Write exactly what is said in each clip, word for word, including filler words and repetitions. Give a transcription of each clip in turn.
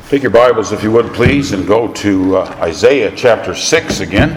Take your Bibles, if you would, please, and go to uh, Isaiah chapter six again.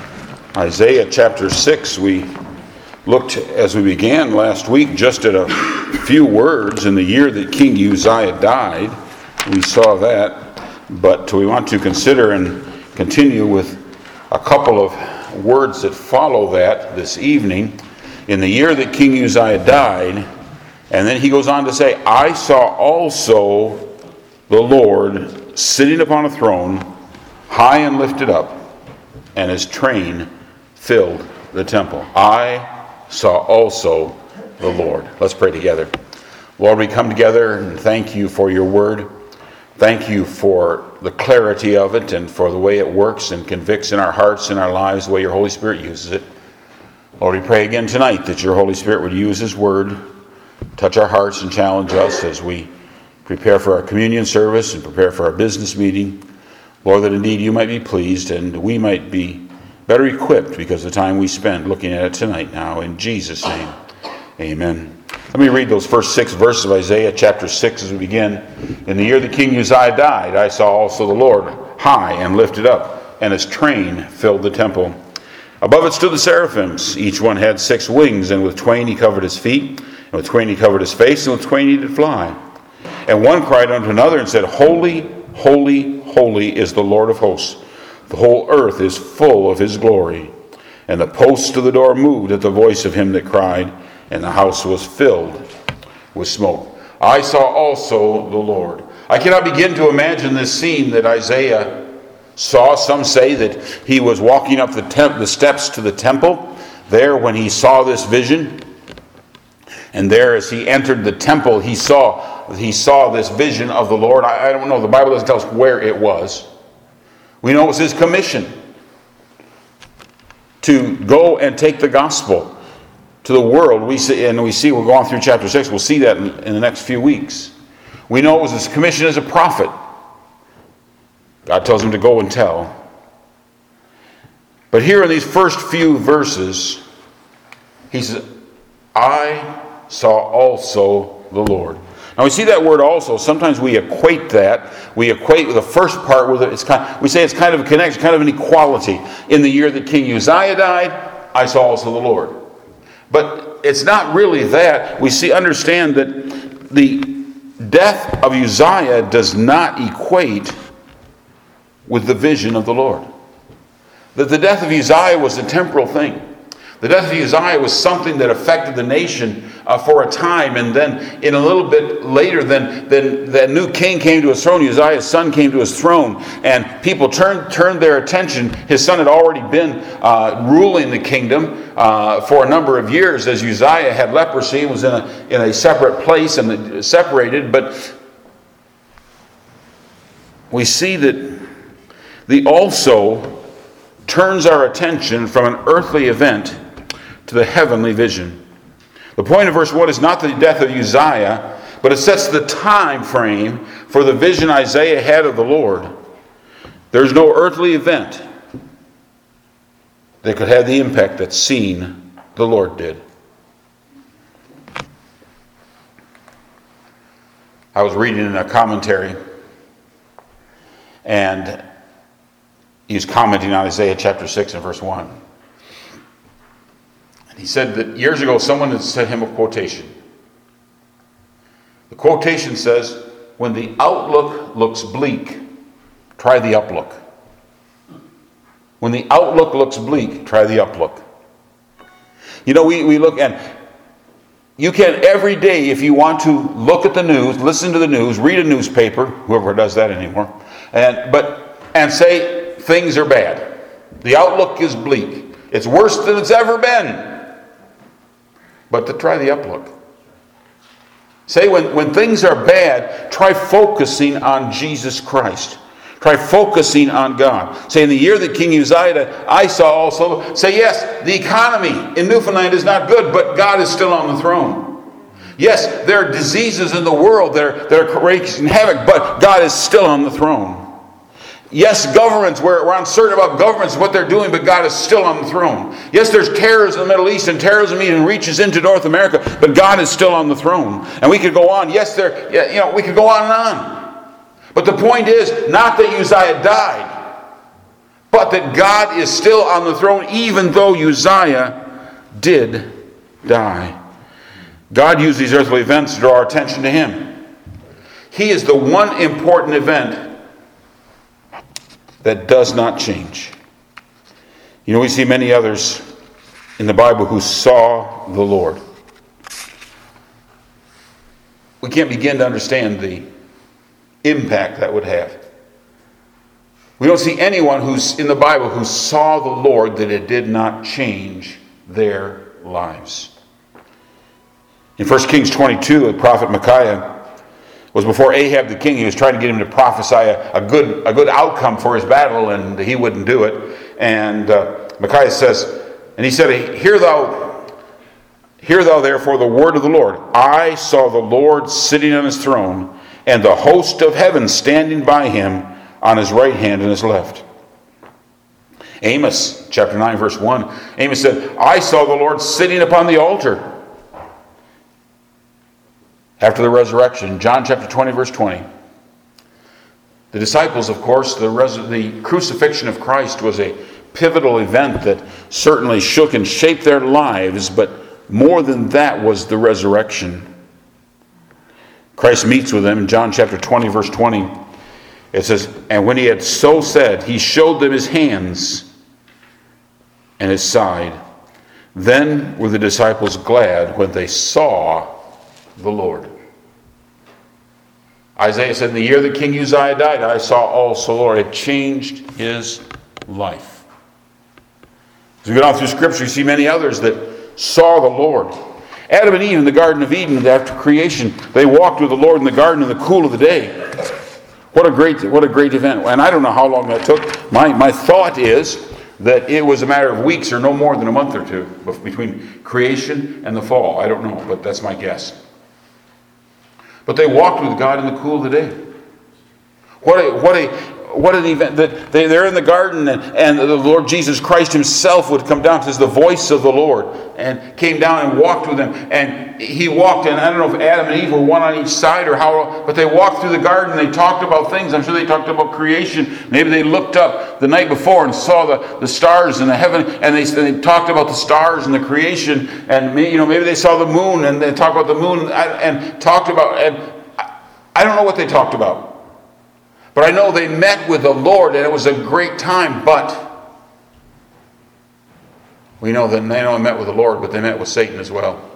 Isaiah chapter six, we looked, as we began last week, just at a few words in the year that King Uzziah died. We saw that, but we want to consider and continue with a couple of words that follow that this evening. In the year that King Uzziah died, and then he goes on to say, I saw also the Lord sitting upon a throne, high and lifted up, and his train filled the temple. I saw also the Lord. Let's pray together. Lord, we come together and thank you for your word. Thank you for the clarity of it and for the way it works and convicts in our hearts and our lives, the way your Holy Spirit uses it. Lord, we pray again tonight that your Holy Spirit would use his word, touch our hearts and challenge us as we prepare for our communion service and prepare for our business meeting. Lord, that indeed you might be pleased and we might be better equipped because of the time we spend looking at it tonight now. In Jesus' name, amen. Let me read those first six verses of Isaiah chapter six as we begin. In the year that King Uzziah died, I saw also the Lord high and lifted up, and his train filled the temple. Above it stood the seraphims. Each one had six wings, and with twain he covered his feet, and with twain he covered his face, and with twain he did fly. And one cried unto another and said, Holy, holy, holy is the Lord of hosts. The whole earth is full of his glory. And the posts of the door moved at the voice of him that cried, and the house was filled with smoke. I saw also the Lord. I cannot begin to imagine this scene that Isaiah saw. Some say that he was walking up the, temp- the steps to the temple there when he saw this vision. And there, as he entered the temple, he saw he saw this vision of the Lord. I, I don't know. The Bible doesn't tell us where it was. We know it was his commission to go and take the gospel to the world. We see, and we see we're going through chapter six. We'll see that in, in the next few weeks. We know it was his commission as a prophet. God tells him to go and tell. But here in these first few verses, he says, I saw also the Lord. Now we see that word also. Sometimes we equate that. We equate the first part with it. It's kind, we say it's kind of a connection, kind of an equality. In the year that King Uzziah died, I saw also the Lord. But it's not really that. We see, understand that the death of Uzziah does not equate with the vision of the Lord. That the death of Uzziah was a temporal thing. The death of Uzziah was something that affected the nation uh, for a time, and then in a little bit later, then, then the new king came to his throne. Uzziah's son came to his throne, and people turned turned their attention. His son had already been uh, ruling the kingdom uh, for a number of years, as Uzziah had leprosy and was in a in a separate place and separated. But we see that the also turns our attention from an earthly event to the heavenly vision. The point of verse one is not the death of Uzziah, but it sets the time frame for the vision Isaiah had of the Lord. There's no earthly event that could have the impact that seeing the Lord did. I was reading in a commentary, and he was commenting on Isaiah chapter six and verse one. And he said that years ago someone had sent him a quotation. The quotation says, when the outlook looks bleak, try the uplook. When the outlook looks bleak, try the uplook. You know, we, we look and you can every day, if you want to look at the news, listen to the news, read a newspaper, whoever does that anymore, and but and say things are bad. The outlook is bleak. It's worse than it's ever been. But to try the uplook. Say when, when things are bad, try focusing on Jesus Christ. Try focusing on God. Say in the year that King Uzziah, I saw also, say yes, the economy in Newfoundland is not good, but God is still on the throne. Yes, there are diseases in the world that are, that are wreaking havoc, but God is still on the throne. Yes, governments, we're, we're uncertain about governments, what they're doing, but God is still on the throne. Yes, there's terrorism in the Middle East, and terrorism even reaches into North America, but God is still on the throne. And we could go on. Yes, there, you know, we could go on and on. But the point is not that Uzziah died, but that God is still on the throne even though Uzziah did die. God used these earthly events to draw our attention to him. He is the one important event that does not change. You know, we see many others in the Bible who saw the Lord. We can't begin to understand the impact that would have. We don't see anyone who's in the Bible who saw the Lord that it did not change their lives. In First Kings twenty-two, the prophet Micaiah was before Ahab the king. He was trying to get him to prophesy a, a good a good outcome for his battle, and he wouldn't do it. And uh, Micaiah says, and he said, Hear thou, hear thou therefore the word of the Lord. I saw the Lord sitting on his throne, and the host of heaven standing by him on his right hand and his left. Amos chapter nine verse one, Amos said, I saw the Lord sitting upon the altar. After the resurrection, John chapter twenty verse twenty. The disciples, of course, the, res- the crucifixion of Christ was a pivotal event that certainly shook and shaped their lives, but more than that was the resurrection. Christ meets with them in John chapter twenty verse twenty. It says, and when he had so said, he showed them his hands and his side. Then were the disciples glad when they saw the Lord. Isaiah said, in the year that King Uzziah died, I saw also the Lord. It changed his life. As we go down through Scripture, you see many others that saw the Lord. Adam and Eve in the Garden of Eden, after creation, they walked with the Lord in the garden in the cool of the day. What a great, what a great event. And I don't know how long that took. My, my thought is that it was a matter of weeks or no more than a month or two between creation and the fall. I don't know, but that's my guess. But they walked with God in the cool of the day. What a, what a, what an event. That they, they're in the garden, and, and the Lord Jesus Christ himself would come down. It says the voice of the Lord, and came down and walked with them. And he walked, and I don't know if Adam and Eve were one on each side or how, but they walked through the garden. They talked about things. I'm sure they talked about creation. Maybe they looked up the night before and saw the, the stars in the heaven, and they, they talked about the stars and the creation. And you know, maybe they saw the moon, and they talked about the moon, and, and talked about. And I, I don't know what they talked about. But I know they met with the Lord, and it was a great time. But we know that they not only met with the Lord, but they met with Satan as well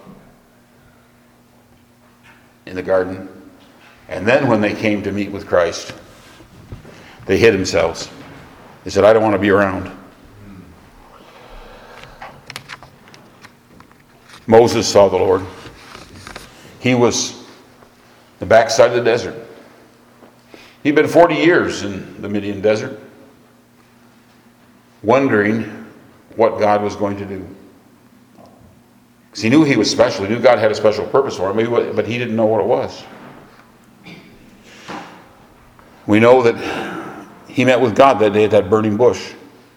in the garden. And then when they came to meet with Christ, they hid themselves. They said, I don't want to be around. Moses saw the Lord. He was the backside of the desert. He'd been forty years in the Midian desert, wondering what God was going to do. Because he knew he was special. He knew God had a special purpose for him, but he didn't know what it was. We know that he met with God that day at that burning bush.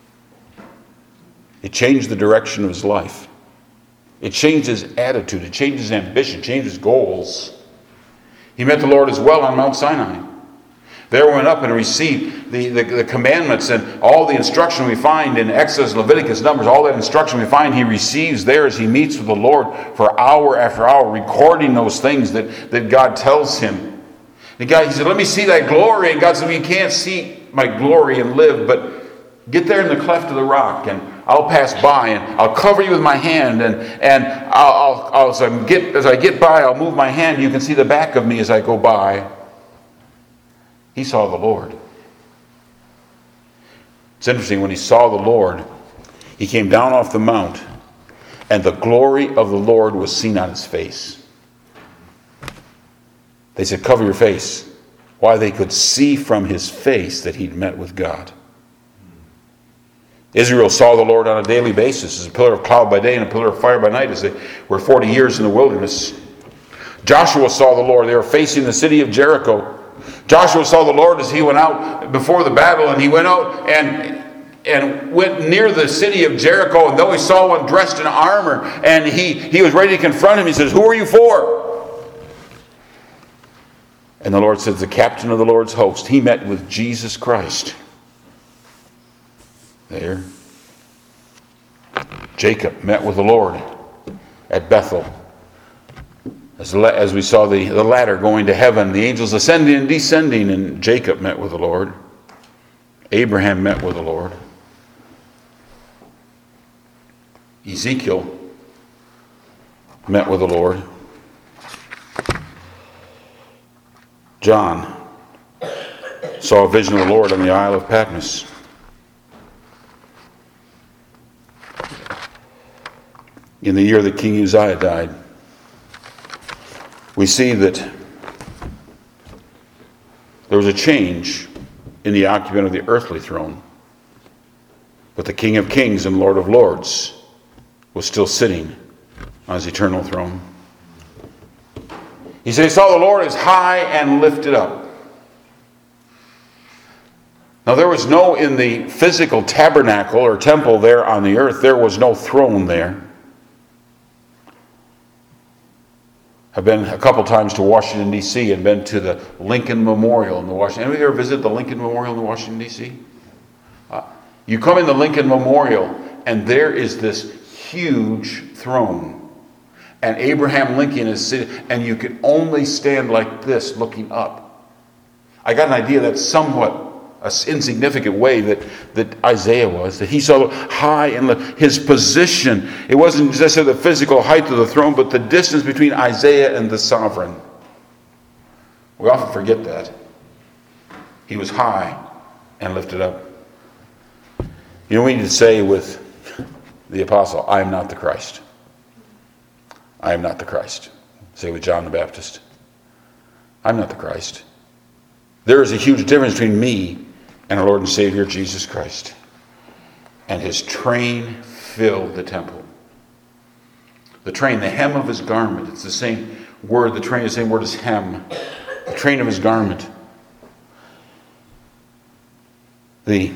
It changed the direction of his life. It changed his attitude. It changed his ambition. It changed his goals. He met the Lord as well on Mount Sinai. There went up and received the, the, the commandments and all the instruction we find in Exodus, Leviticus, Numbers, all that instruction we find he receives there as he meets with the Lord for hour after hour, recording those things that, that God tells him. And God, he said, let me see thy glory. And God said, well, you can't see my glory and live, but get there in the cleft of the rock and I'll pass by and I'll cover you with my hand, and, and I'll, I'll, I'll as, I get, as I get by, I'll move my hand. You can see the back of me as I go by. He saw the Lord. It's interesting, when he saw the Lord, he came down off the mount, and the glory of the Lord was seen on his face. They said, cover your face. Why? They could see from his face that he'd met with God. Israel saw the Lord on a daily basis as a pillar of cloud by day and a pillar of fire by night as they were forty years in the wilderness. Joshua saw the Lord. They were facing the city of Jericho. Joshua saw the Lord as he went out before the battle, and he went out and and went near the city of Jericho, and though he saw one dressed in armor, and he, he was ready to confront him, he says, who are you for? And the Lord says, the captain of the Lord's host, he met with Jesus Christ. There. Jacob met with the Lord at Bethel. As, as we saw the, the ladder going to heaven, the angels ascending and descending, and Jacob met with the Lord. Abraham met with the Lord. Ezekiel met with the Lord. John saw a vision of the Lord on the Isle of Patmos. In the year that King Uzziah died, we see that there was a change in the occupant of the earthly throne, but the King of Kings and Lord of Lords was still sitting on his eternal throne. He said he saw the Lord as high and lifted up. Now there was no, in the physical tabernacle or temple there on the earth, there was no throne there. I've been a couple times to Washington, D C and been to the Lincoln Memorial in the Washington. Anybody ever visit the Lincoln Memorial in the Washington, D C? Uh, you come in the Lincoln Memorial and there is this huge throne. And Abraham Lincoln is sitting, and you can only stand like this looking up. I got an idea that's somewhat an insignificant way that, that Isaiah was, that he saw high and his position. It wasn't just the physical height of the throne, but the distance between Isaiah and the sovereign. We often forget that. He was high and lifted up. You know, we need to say with the apostle, I am not the Christ. I am not the Christ. Say with John the Baptist, I'm not the Christ. There is a huge difference between me and our Lord and Savior Jesus Christ. And his train filled the temple. The train, the hem of his garment, it's the same word, the train is the same word as hem. The train of his garment. The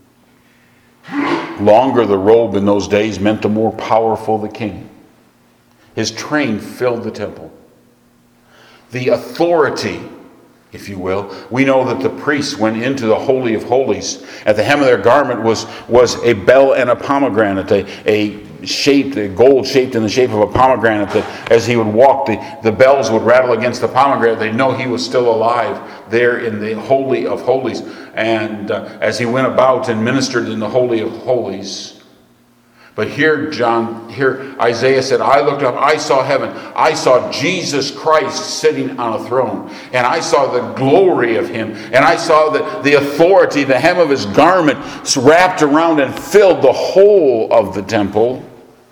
longer the robe in those days meant the more powerful the king. His train filled the temple. The authority, if you will. We know that the priests went into the Holy of Holies. At the hem of their garment was, was a bell and a pomegranate, a, a shaped, a gold shaped in the shape of a pomegranate, that as he would walk, the, the bells would rattle against the pomegranate. They'd know he was still alive there in the Holy of Holies. And uh, as he went about and ministered in the Holy of Holies. But here, John, here Isaiah said, I looked up, I saw heaven. I saw Jesus Christ sitting on a throne. And I saw the glory of him. And I saw the, the authority, the hem of his garment wrapped around and filled the whole of the temple.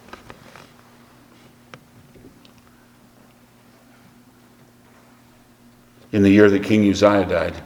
In the year that King Uzziah died.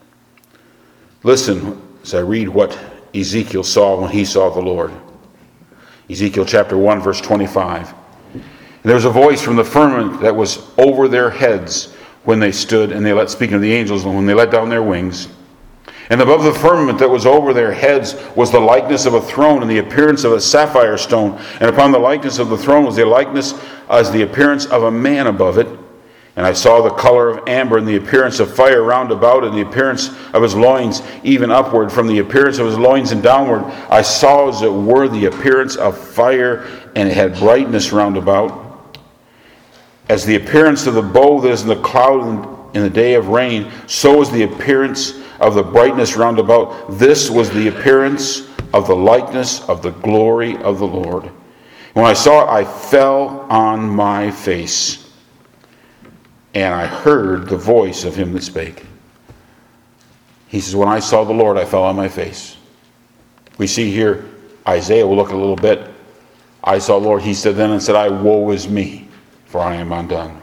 Listen as I read what Ezekiel saw when he saw the Lord. Ezekiel chapter one, verse twenty-five. And there was a voice from the firmament that was over their heads when they stood, and they let, speaking of the angels, when they let down their wings. And above the firmament that was over their heads was the likeness of a throne and the appearance of a sapphire stone. And upon the likeness of the throne was the likeness as the appearance of a man above it. And I saw the color of amber and the appearance of fire round about, and the appearance of his loins even upward. From the appearance of his loins and downward, I saw as it were the appearance of fire, and it had brightness round about. As the appearance of the bow that is in the cloud in the day of rain, so is the appearance of the brightness round about. This was the appearance of the likeness of the glory of the Lord. When I saw it, I fell on my face. And I heard the voice of him that spake. He says, when I saw the Lord, I fell on my face. We see here, Isaiah, we'll look a little bit. I saw the Lord. He said then and said, I, woe is me, for I am undone.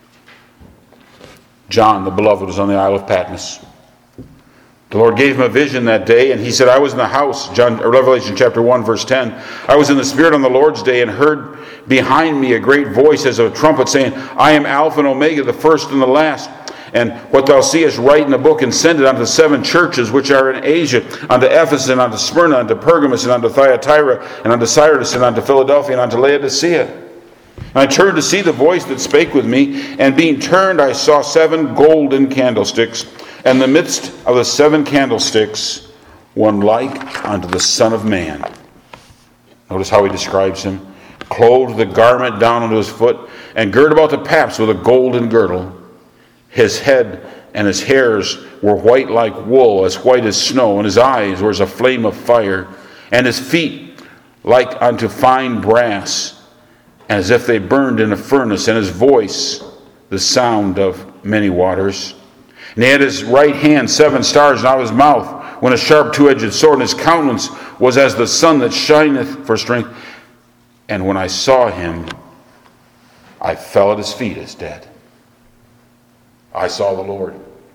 John, the beloved, was on the Isle of Patmos. The Lord gave him a vision that day, and he said, I was in the house, John, or Revelation chapter one, verse ten. I was in the Spirit on the Lord's day and heard behind me a great voice as of a trumpet saying, I am Alpha and Omega, the first and the last. And what thou seest, write in a book and send it unto the seven churches which are in Asia, unto Ephesus, and unto Smyrna, unto Pergamos, and unto Thyatira, and unto Sardis, and unto Philadelphia, and unto Laodicea. And I turned to see the voice that spake with me, and being turned I saw seven golden candlesticks, and in the midst of the seven candlesticks one like unto the Son of Man. Notice how he describes him. Clothed the garment down unto his foot, and girt about the paps with a golden girdle. His head and his hairs were white like wool, as white as snow, and his eyes were as a flame of fire, and his feet like unto fine brass, as if they burned in a furnace, and his voice the sound of many waters. And he had his right hand seven stars, and out of his mouth went a sharp two-edged sword, and his countenance was as the sun that shineth for strength. And when I saw him, I fell at his feet as dead. I saw the Lord.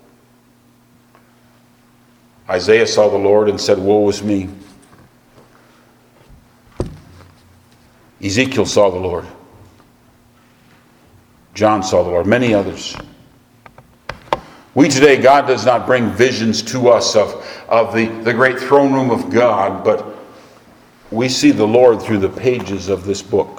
Isaiah saw the Lord and said, Woe is me. Ezekiel saw the Lord. John saw the Lord. Many others. We today, God does not bring visions to us of, of the, the great throne room of God, but we see the Lord through the pages of this book.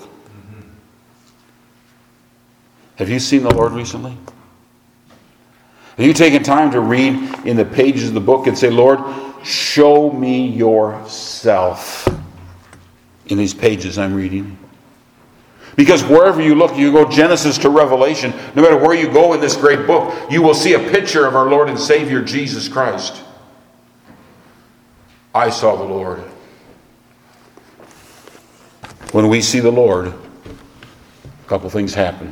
Have you seen the Lord recently? Have you taken time to read in the pages of the book and say, Lord, show me yourself in these pages I'm reading? Because wherever you look, you go Genesis to Revelation, no matter where you go in this great book, you will see a picture of our Lord and Savior, Jesus Christ. I saw the Lord. When we see the Lord, a couple things happen.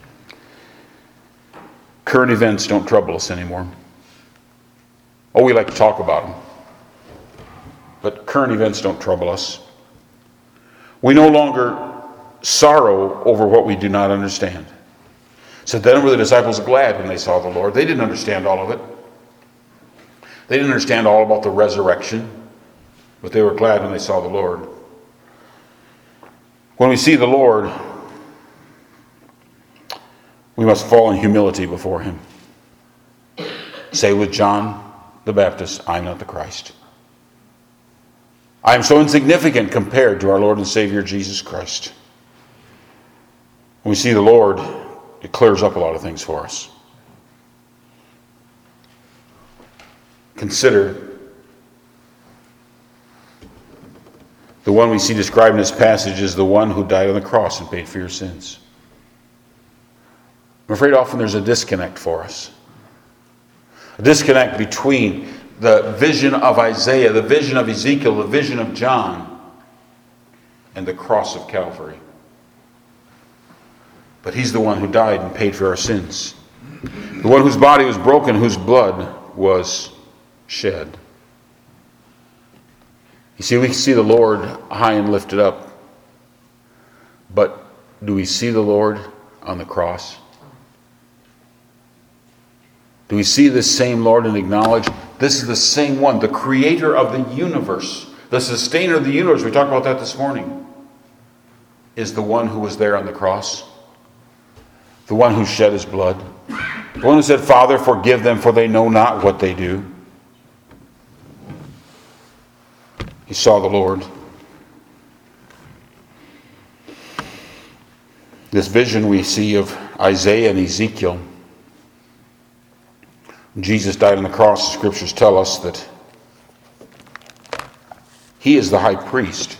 Current events don't trouble us anymore. Oh, we like to talk about them. But current events don't trouble us. We no longer sorrow over what we do not understand. So then were the disciples glad when they saw the Lord. They didn't understand all of it. They didn't understand all about the resurrection, but they were glad when they saw the Lord. When we see the Lord, we must fall in humility before him. Say with John the Baptist, I'm not the Christ. I am so insignificant compared to our Lord and Savior Jesus Christ. When we see the Lord, it clears up a lot of things for us. Consider the one we see described in this passage is the one who died on the cross and paid for your sins. I'm afraid often there's a disconnect for us. A disconnect between the vision of Isaiah, the vision of Ezekiel, the vision of John, and the cross of Calvary. But he's the one who died and paid for our sins. The one whose body was broken, whose blood was shed. You see, we see the Lord high and lifted up. But do we see the Lord on the cross? Do we see this same Lord and acknowledge this is the same one, the creator of the universe, the sustainer of the universe, we talked about that this morning, is the one who was there on the cross? The one who shed his blood. The one who said, Father, forgive them, for they know not what they do. He saw the Lord. This vision we see of Isaiah and Ezekiel. Jesus died on the cross. The scriptures tell us that he is the high priest.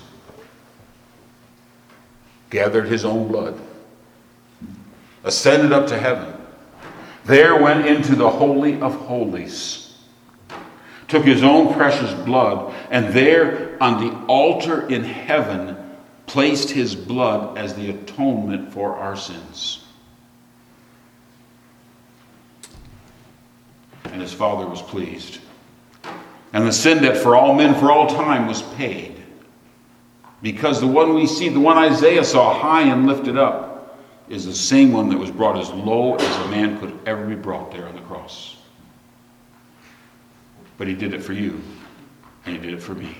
Gathered his own blood. Ascended up to heaven. There went into the Holy of Holies. Took his own precious blood, and there on the altar in heaven placed his blood as the atonement for our sins. And his Father was pleased. And the sin debt for all men for all time was paid. Because the one we see, the one Isaiah saw high and lifted up, is the same one that was brought as low as a man could ever be brought there on the cross. But he did it for you, and he did it for me.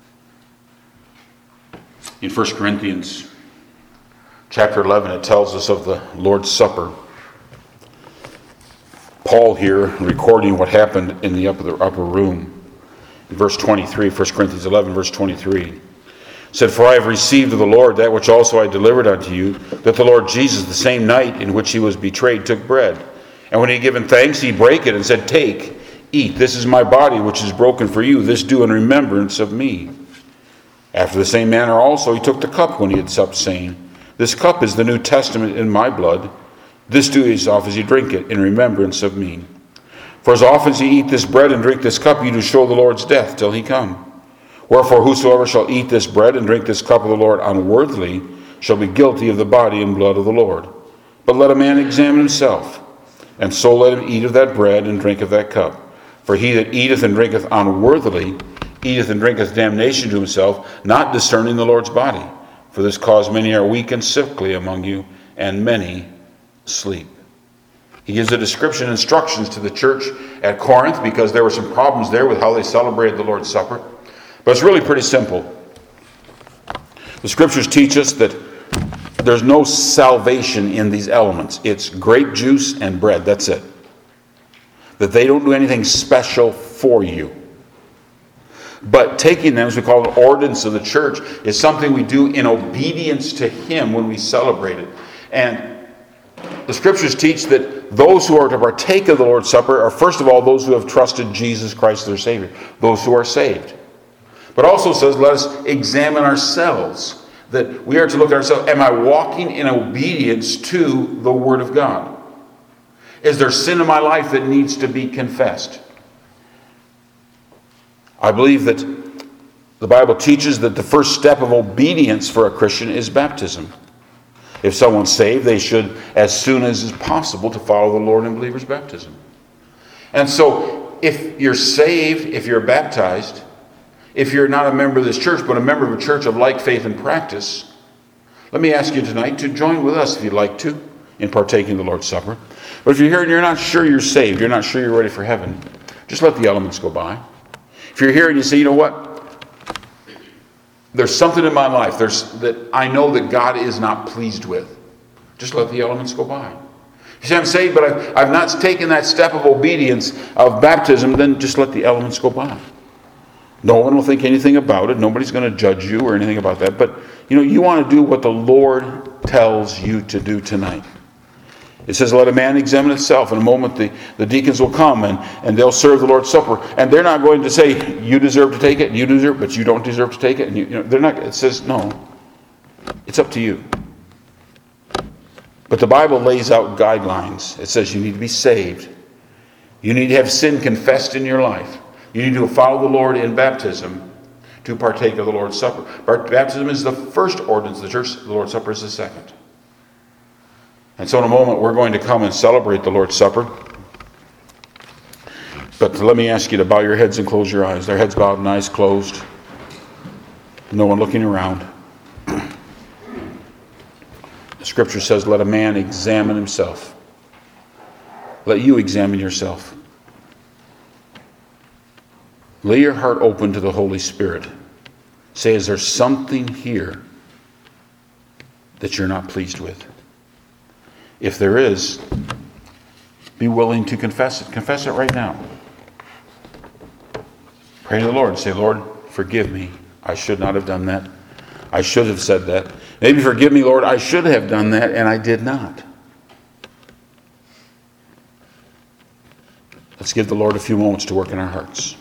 In First Corinthians chapter eleven, it tells us of the Lord's Supper. Paul here recording what happened in the upper, the upper room. In verse twenty-three, First Corinthians eleven, verse twenty-three. said, For I have received of the Lord that which also I delivered unto you, that the Lord Jesus, the same night in which he was betrayed, took bread. And when he had given thanks, he brake it and said, Take, eat, this is my body which is broken for you. This do in remembrance of me. After the same manner also he took the cup when he had supped, saying, This cup is the New Testament in my blood. This do as oft as you drink it in remembrance of me. For as often as ye eat this bread and drink this cup, you do show the Lord's death till he come. Wherefore whosoever shall eat this bread and drink this cup of the Lord unworthily shall be guilty of the body and blood of the Lord. But let a man examine himself, and so let him eat of that bread and drink of that cup. For he that eateth and drinketh unworthily eateth and drinketh damnation to himself, not discerning the Lord's body. For this cause many are weak and sickly among you, and many sleep. He gives a description, instructions to the church at Corinth, because there were some problems there with how they celebrated the Lord's Supper. But it's really pretty simple. The scriptures teach us that there's no salvation in these elements. It's grape juice and bread. That's it. That they don't do anything special for you. But taking them, as we call it, ordinance of the church, is something we do in obedience to him when we celebrate it. And the scriptures teach that those who are to partake of the Lord's Supper are, first of all, those who have trusted Jesus Christ their Savior. Those who are saved. But also says, let us examine ourselves. That we are to look at ourselves. Am I walking in obedience to the Word of God? Is there sin in my life that needs to be confessed? I believe that the Bible teaches that the first step of obedience for a Christian is baptism. If someone's saved, they should, as soon as is possible, to follow the Lord in believer's baptism. And so, if you're saved, if you're baptized, if you're not a member of this church, but a member of a church of like faith and practice, let me ask you tonight to join with us, if you'd like to, in partaking of the Lord's Supper. But if you're here and you're not sure you're saved, you're not sure you're ready for heaven, just let the elements go by. If you're here and you say, you know what? There's something in my life there's, that I know that God is not pleased with. Just let the elements go by. You say, I'm saved, but I've, I've not taken that step of obedience of baptism, then just let the elements go by. No one will think anything about it. Nobody's going to judge you or anything about that. But, you know, you want to do what the Lord tells you to do tonight. It says, let a man examine himself. In a moment, the, the deacons will come and, and they'll serve the Lord's Supper. And they're not going to say, you deserve to take it, and you deserve, but you don't deserve to take it. And you, you know, they're not. It says, no. It's up to you. But the Bible lays out guidelines. It says you need to be saved. You need to have sin confessed in your life. You need to follow the Lord in baptism to partake of the Lord's Supper. Baptism is the first ordinance of the church. The Lord's Supper is the second. And so in a moment we're going to come and celebrate the Lord's Supper. But let me ask you to bow your heads and close your eyes. Their heads bowed and eyes closed. No one looking around. The scripture says, let a man examine himself. Let you examine yourself. Lay your heart open to the Holy Spirit. Say, is there something here that you're not pleased with? If there is, be willing to confess it. Confess it right now. Pray to the Lord. Say, Lord, forgive me. I should not have done that. I should have said that. Maybe forgive me, Lord, I should have done that, and I did not. Let's give the Lord a few moments to work in our hearts.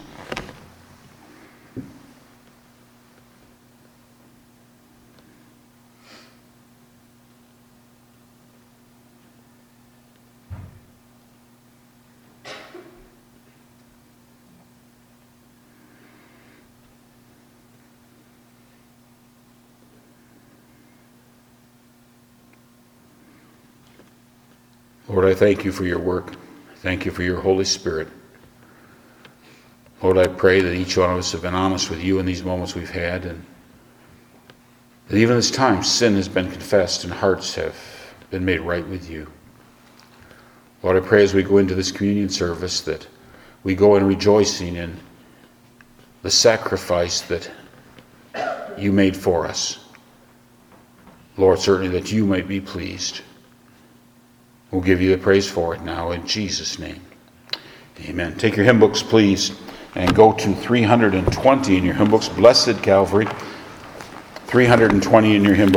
Lord, I thank you for your work. Thank you for your Holy Spirit. Lord, I pray that each one of us have been honest with you in these moments we've had, and that even this time sin has been confessed and hearts have been made right with you. Lord, I pray as we go into this communion service that we go in rejoicing in the sacrifice that you made for us. Lord, certainly that you might be pleased. We'll give you the praise for it now in Jesus' name. Amen. Take your hymn books, please, and go to three hundred twenty in your hymn books. Blessed Calvary. three hundred twenty in your hymn book.